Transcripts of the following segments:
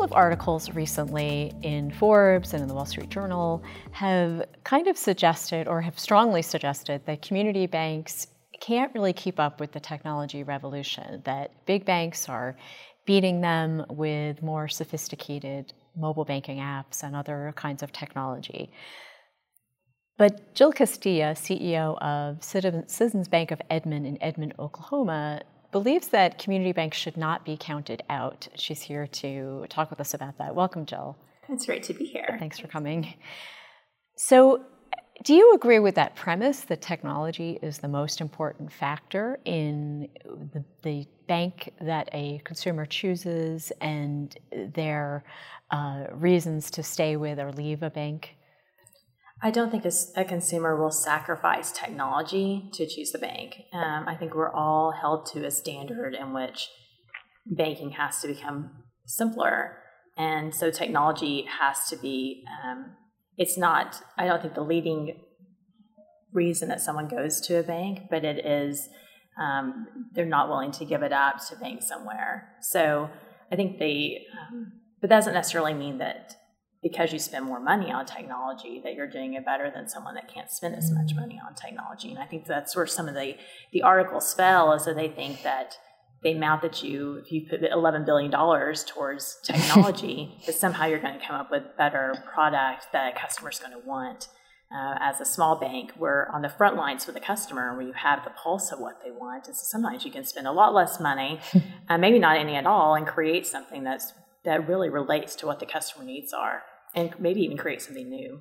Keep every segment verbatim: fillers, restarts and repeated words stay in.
of articles recently in Forbes and in the Wall Street Journal have kind of suggested or have strongly suggested that community banks can't really keep up with the technology revolution, that big banks are beating them with more sophisticated mobile banking apps and other kinds of technology. But Jill Castilla, C E O of Citizens Bank of Edmond in Edmond, Oklahoma, believes that community banks should not be counted out. She's here to talk with us about that. Welcome, Jill. It's great to be here. Thanks for coming. So, do you agree with that premise that technology is the most important factor in the, the bank that a consumer chooses and their uh, reasons to stay with or leave a bank? I don't think a consumer will sacrifice technology to choose the bank. Um, I think we're all held to a standard in which banking has to become simpler. And so technology has to be, um, it's not, I don't think the leading reason that someone goes to a bank, but it is um, they're not willing to give it up to bank somewhere. So I think they, um, but that doesn't necessarily mean that because you spend more money on technology that you're doing it better than someone that can't spend as much money on technology. And I think that's where some of the, the articles fell, is that they think that they mount at you, if you put eleven billion dollars towards technology, that somehow you're going to come up with better product that a customer's going to want. Uh, as a small bank, we're on the front lines with the customer, where you have the pulse of what they want. And so sometimes you can spend a lot less money, uh, maybe not any at all, and create something that's that really relates to what the customer needs are, and maybe even create something new.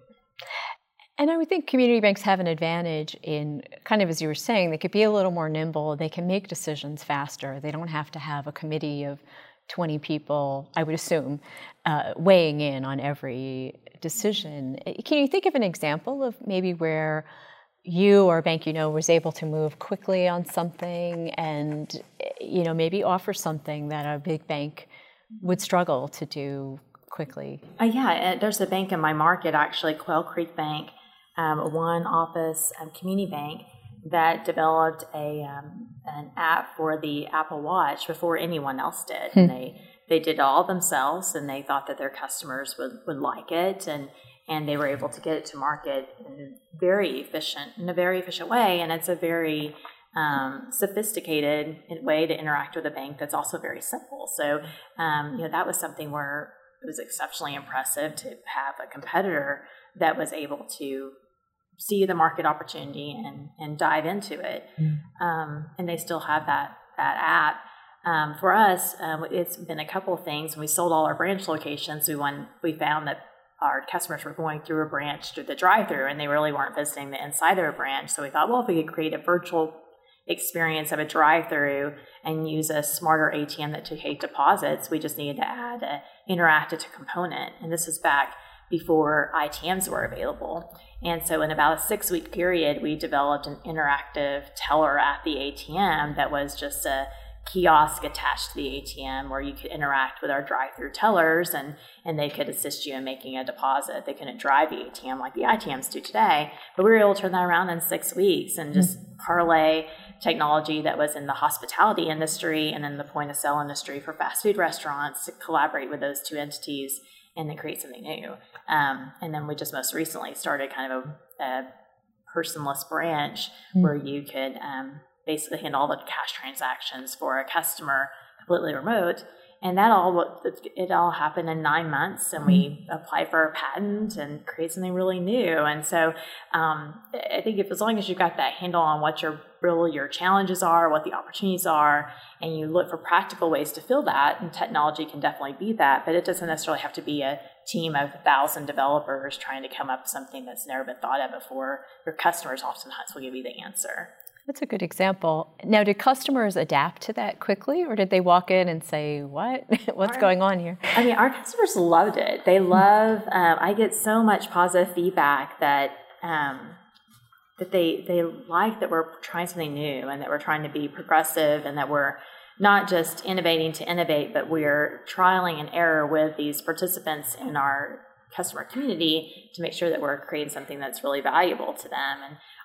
And I would think community banks have an advantage in, kind of as you were saying, they could be a little more nimble, they can make decisions faster, they don't have to have a committee of twenty people, I would assume, uh, weighing in on every decision. Can you think of an example of maybe where you or a bank you know was able to move quickly on something and, you know, maybe offer something that a big bank would struggle to do quickly? Uh, yeah, there's a bank in my market, actually, Quail Creek Bank, um, a one-office um, community bank that developed a um, an app for the Apple Watch before anyone else did. Hmm. And they they did it all themselves, and they thought that their customers would, would like it, and and they were able to get it to market in very efficient in a very efficient way. And it's a very Um, sophisticated way to interact with a bank that's also very simple. So, um, you know, that was something where it was exceptionally impressive to have a competitor that was able to see the market opportunity and, and dive into it. Mm. Um, and they still have that, that app. Um, for us, um, it's been a couple of things. When we sold all our branch locations, we won, we found that our customers were going through a branch through the drive-through, and they really weren't visiting the inside of a branch. So we thought, well, if we could create a virtual experience of a drive-through and use a smarter A T M that took eight deposits, we just needed to add an interactive component. And this is back before I T Ms were available. And so in about a six-week period, we developed an interactive teller at the A T M that was just a kiosk attached to the A T M where you could interact with our drive-through tellers, and, and they could assist you in making a deposit. They couldn't drive the A T M like the I T Ms do today, but we were able to turn that around in six weeks and just parlay technology that was in the hospitality industry and then the point of sale industry for fast food restaurants to collaborate with those two entities and then create something new. Um, and then we just most recently started kind of a, a personless branch mm-hmm. where you could um, basically handle all the cash transactions for a customer completely remote. And that all, it all happened in nine months, and we applied for a patent and created something really new. And so um, I think if as long as you've got that handle on what your really your challenges are, what the opportunities are, and you look for practical ways to fill that, and technology can definitely be that, but it doesn't necessarily have to be a team of a thousand developers trying to come up with something that's never been thought of before. Your customers oftentimes will give you the answer. That's a good example. Now, did customers adapt to that quickly, or did they walk in and say, what? What's our, going on here? I mean, our customers loved it. They love, um, I get so much positive feedback that um, that they, they like that we're trying something new and that we're trying to be progressive and that we're not just innovating to innovate, but we're trialing and error with these participants in our customer community to make sure that we're creating something that's really valuable to them. And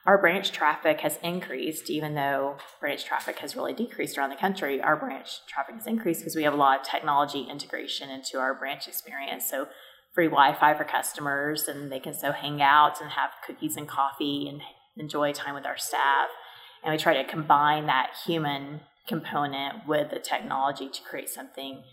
our branch traffic has increased, even though branch traffic has really decreased around the country. Our branch traffic has increased because we have a lot of technology integration into our branch experience. So free Wi-Fi for customers, and they can so hang out and have cookies and coffee and enjoy time with our staff. And we try to combine that human component with the technology to create something.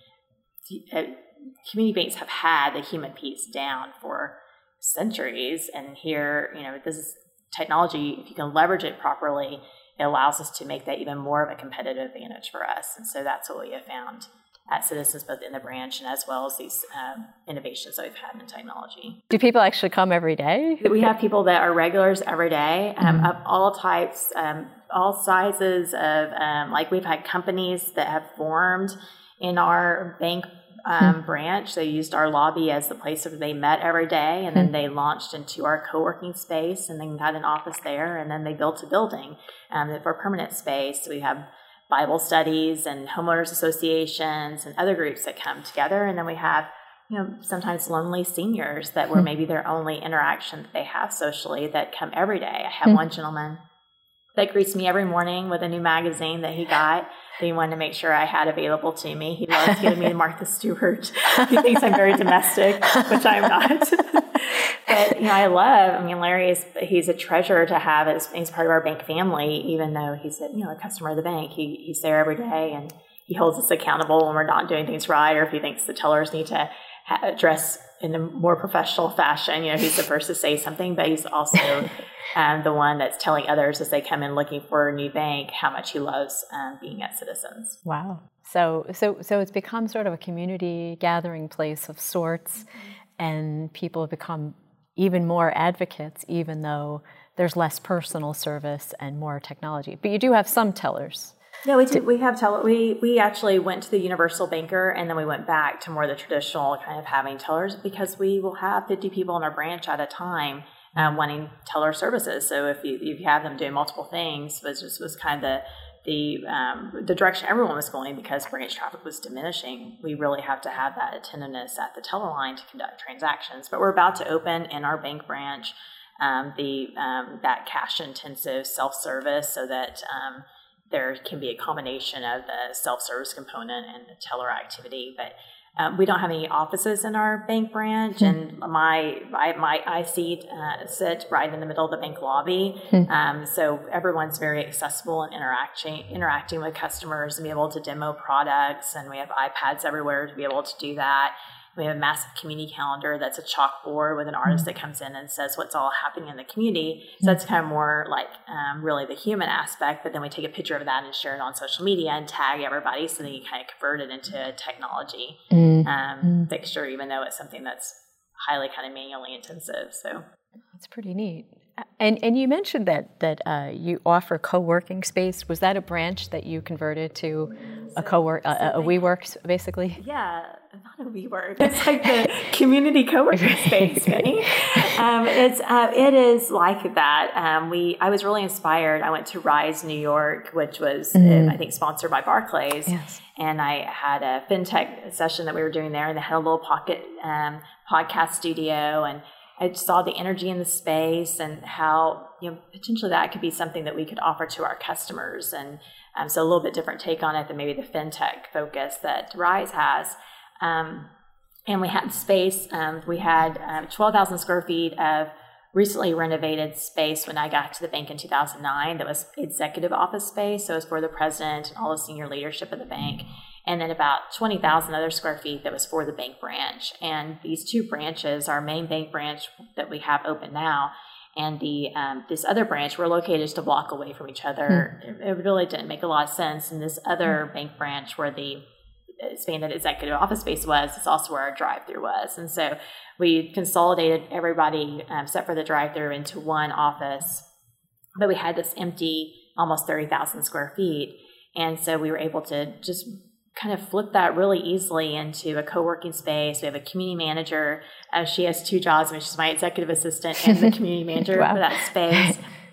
Community banks have had the human piece down for centuries, and here, you know, this is technology. If you can leverage it properly, it allows us to make that even more of a competitive advantage for us. And so that's what we have found at Citizens, both in the branch and as well as these um, innovations that we've had in technology. Do people actually come every day? We have people that are regulars every day, um, Mm-hmm. of all types, um, all sizes of, um, like we've had companies that have formed in our bank um, mm-hmm. branch. They used our lobby as the place where they met every day, and then mm-hmm. they launched into our co-working space and then got an office there, and then they built a building um, for permanent space. We have Bible studies and homeowners associations and other groups that come together. And then we have, you know, sometimes lonely seniors that were maybe their only interaction that they have socially that come every day. I have mm-hmm. one gentleman that greets me every morning with a new magazine that he got that he wanted to make sure I had available to me. He loves giving me Martha Stewart. He thinks I'm very domestic, which I'm not. But, you know, I love, I mean, Larry is, he's a treasure to have as, as part of our bank family, even though he's a, you know, a customer of the bank. He, he's there every day, and he holds us accountable when we're not doing things right, or if he thinks the tellers need to ha- dress in a more professional fashion. You know, he's the first to say something, but he's also um, the one that's telling others as they come in looking for a new bank how much he loves um, being at Citizens. Wow. So, so, so it's become sort of a community gathering place of sorts, mm-hmm. and people have become even more advocates, even though there's less personal service and more technology. But you do have some tellers. Yeah, we do. We have teller. We we actually went to the universal banker, and then we went back to more the traditional kind of having tellers, because we will have fifty people in our branch at a time um, wanting teller services. So if you if you have them doing multiple things, was just was kind of the the um, the direction everyone was going, because branch traffic was diminishing. We really have to have that attentiveness at the teller line to conduct transactions. But we're about to open in our bank branch um, the um, that cash intensive self service, so that um, there can be a combination of the self-service component and the teller activity. But um, we don't have any offices in our bank branch, mm-hmm. and my my, my I seat uh, sit right in the middle of the bank lobby. Mm-hmm. Um, so everyone's very accessible and interacting interacting with customers and be able to demo products. And we have iPads everywhere to be able to do that. We have a massive community calendar that's a chalkboard with an artist that comes in and says what's all happening in the community. So that's kind of more like um, really the human aspect, but then we take a picture of that and share it on social media and tag everybody, so then you kind of convert it into a technology um, mm. fixture, even though it's something that's highly kind of manually intensive. So that's pretty neat. And and you mentioned that that uh, you offer co-working space. Was that a branch that you converted to a co-work a, a WeWork, basically? Yeah, not a WeWork. It's like the community co-working space. Right? um, it's uh, it is like that. Um, we I was really inspired. I went to Rise New York, which was mm. uh, I think sponsored by Barclays. Yes. And I had a fintech session that we were doing there, and they had a little pocket um, podcast studio, and I saw the energy in the space and how, you know, potentially that could be something that we could offer to our customers. And um, so a little bit different take on it than maybe the fintech focus that Rise has. Um, and we had space. Um, we had um, twelve thousand square feet of recently renovated space when I got to the bank in two thousand nine. That was executive office space. So it was for the president and all the senior leadership of the bank. And then about twenty thousand other square feet that was for the bank branch. And these two branches, our main bank branch that we have open now, and the um, this other branch, were located just a block away from each other. Mm. It, it really didn't make a lot of sense. And this other mm. bank branch where the expanded executive office space was, it's also where our drive-through was. And so we consolidated everybody, um, except for the drive-through, into one office. But we had this empty, almost thirty thousand square feet. And so we were able to just kind of flip that really easily into a co-working space. We have a community manager. Uh, she has two jobs. I mean, she's my executive assistant and the community manager wow. for that space.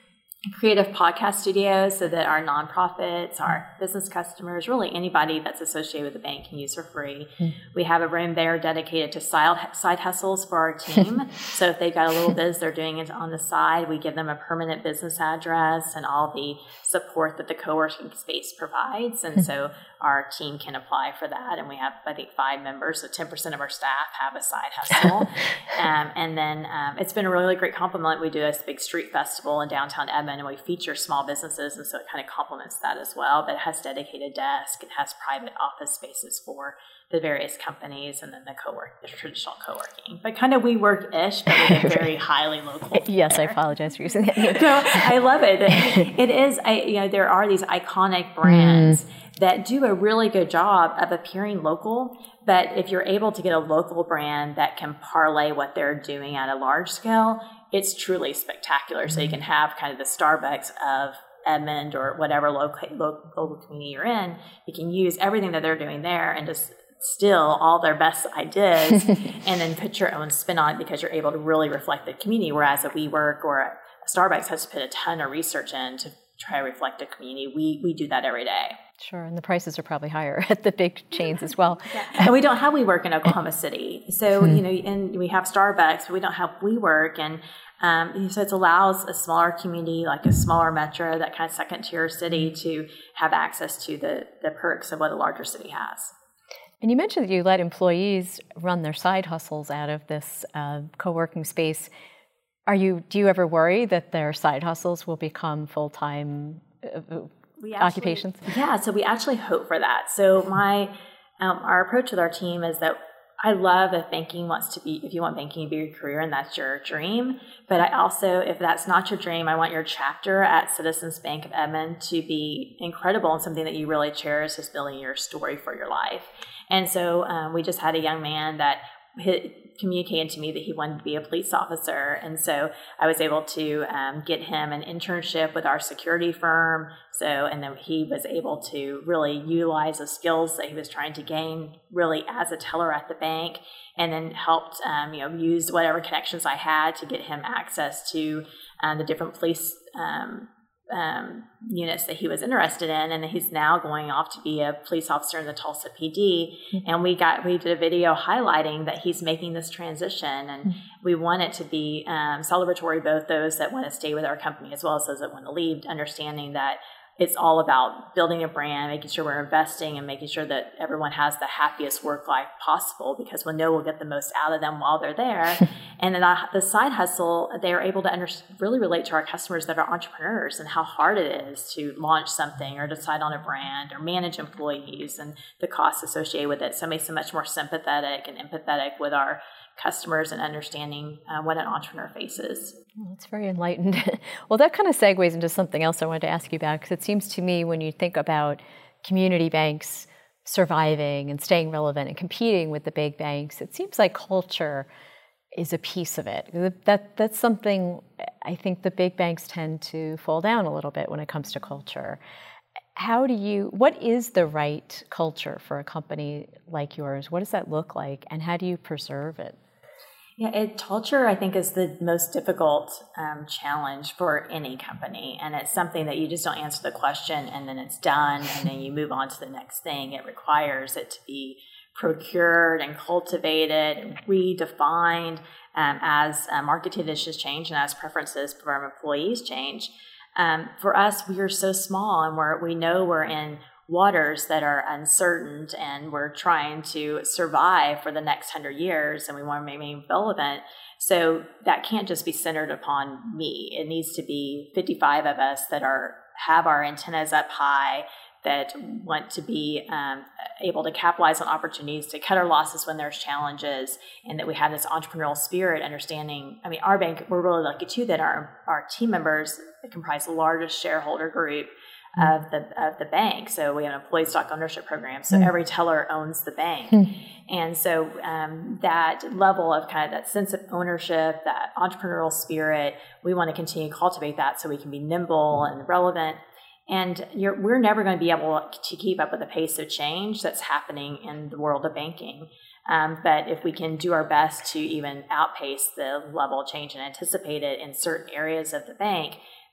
creative podcast studios so that our nonprofits, our business customers, really anybody that's associated with the bank can use for free. Mm. We have a room there dedicated to side, side hustles for our team. So if they've got a little biz they're doing it on the side, we give them a permanent business address and all the support that the co-working space provides. And so our team can apply for that. And we have, I think, five members. So ten percent of our staff have a side hustle. um, and then um, it's been a really great compliment. We do a big street festival in downtown Edmond, and we feature small businesses. And so it kind of complements that as well. But it has dedicated desks. It has private office spaces for the various companies, and then the co-work, the traditional co-working. But kind of WeWork-ish, but with a very highly local. Yes, there. I apologize for using that name. So I love it. It is, I, you know, there are these iconic brands mm. that do a really good job of appearing local. But if you're able to get a local brand that can parlay what they're doing at a large scale, it's truly spectacular. Mm. So you can have kind of the Starbucks of Edmond or whatever local, local community you're in. You can use everything that they're doing there and just steal all their best ideas and then put your own spin on it because you're able to really reflect the community. Whereas a WeWork or a Starbucks has to put a ton of research in to try to reflect the community. We we do that every day. Sure, and the prices are probably higher at the big chains as well. Yeah. And we don't have WeWork in Oklahoma City. So, you know, and we have Starbucks, but we don't have WeWork. And um, so it allows a smaller community, like a smaller metro, that kind of second tier city, to have access to the, the perks of what a larger city has. And you mentioned that you let employees run their side hustles out of this uh, co-working space. Are you? Do you ever worry that their side hustles will become full-time uh, we actually, occupations? Yeah, so we actually hope for that. So my um, our approach with our team is that I love if banking wants to be, if you want banking to be your career and that's your dream. But I also, if that's not your dream, I want your chapter at Citizens Bank of Edmond to be incredible and something that you really cherish as building your story for your life. And so um, we just had a young man that hit, communicated to me that he wanted to be a police officer. And so I was able to um, get him an internship with our security firm. So, and then he was able to really utilize the skills that he was trying to gain really as a teller at the bank, and then helped, um, you know, use whatever connections I had to get him access to um, the different police um um, units that he was interested in. And he's now going off to be a police officer in the Tulsa P D. Mm-hmm. And we got, we did a video highlighting that he's making this transition. And mm-hmm. we want it to be um, celebratory, both those that want to stay with our company as well as those that want to leave, understanding that it's all about building a brand, making sure we're investing and making sure that everyone has the happiest work life possible, because we know we'll get the most out of them while they're there. And then the side hustle, they're able to under, really relate to our customers that are entrepreneurs and how hard it is to launch something or decide on a brand or manage employees and the costs associated with it. So it makes them much more sympathetic and empathetic with our customers and understanding uh, what an entrepreneur faces. Well, that's very enlightened. Well, that kind of segues into something else I wanted to ask you about, because it seems to me when you think about community banks surviving and staying relevant and competing with the big banks, it seems like culture is a piece of it. That that's something I think the big banks tend to fall down a little bit when it comes to culture. How do you, what is the right culture for a company like yours? What does that look like, and how do you preserve it? Yeah, it, culture, I think, is the most difficult um, challenge for any company. And it's something that you just don't answer the question and then it's done and then you move on to the next thing. It requires it to be procured and cultivated and redefined um, as uh, market conditions change and as preferences for our employees change. Um, for us, we are so small, and we're, we know we're in waters that are uncertain, and we're trying to survive for the next hundred years, and we want to remain relevant. So that can't just be centered upon me. It needs to be fifty-five of us that are have our antennas up high, that want to be um, able to capitalize on opportunities, to cut our losses when there's challenges, and that we have this entrepreneurial spirit, understanding, I mean, our bank, we're really lucky too that our, our team members comprise the largest shareholder group of the of the bank. So we have an employee stock ownership program. So mm. every teller owns the bank. Mm. And so um, that level of kind of that sense of ownership, that entrepreneurial spirit, we want to continue to cultivate that so we can be nimble and relevant. And you're, we're never going to be able to keep up with the pace of change that's happening in the world of banking. Um, but if we can do our best to even outpace the level of change and anticipate it in certain areas of the bank,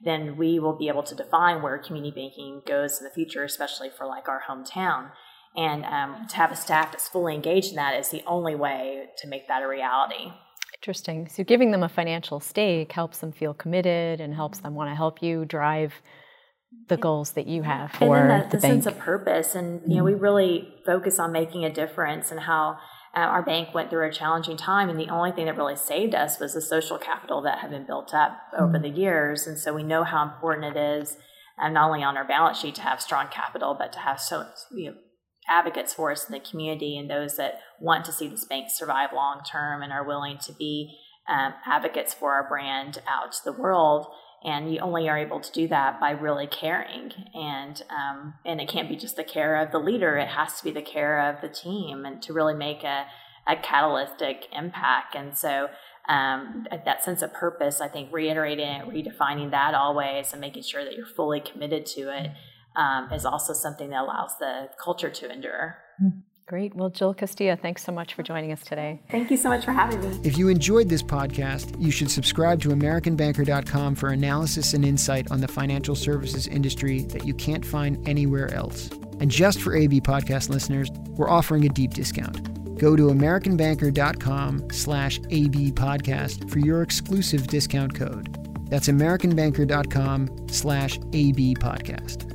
then we will be able to define where community banking goes in the future, especially for like our hometown. And um, to have a staff that's fully engaged in that is the only way to make that a reality. Interesting. So giving them a financial stake helps them feel committed and helps them want to help you drive the goals that you have for and then the, the, the bank. sense of purpose. And, you know, we really focus on making a difference and how uh, our bank went through a challenging time. And the only thing that really saved us was the social capital that had been built up over the years. And so we know how important it is, uh, not only on our balance sheet to have strong capital, but to have so, you know, advocates for us in the community and those that want to see this bank survive long term and are willing to be um, advocates for our brand out to the world. And you only are able to do that by really caring. And um, and it can't be just the care of the leader. It has to be the care of the team and to really make a, a catalytic impact. And so um, that sense of purpose, I think reiterating it, redefining that always and making sure that you're fully committed to it um, is also something that allows the culture to endure. Great. Well, Jill Castilla, thanks so much for joining us today. Thank you so much for having me. If you enjoyed this podcast, you should subscribe to American Banker dot com for analysis and insight on the financial services industry that you can't find anywhere else. And just for A B Podcast listeners, we're offering a deep discount. Go to American Banker dot com slash A B podcast for your exclusive discount code. That's American Banker dot com slash A B podcast.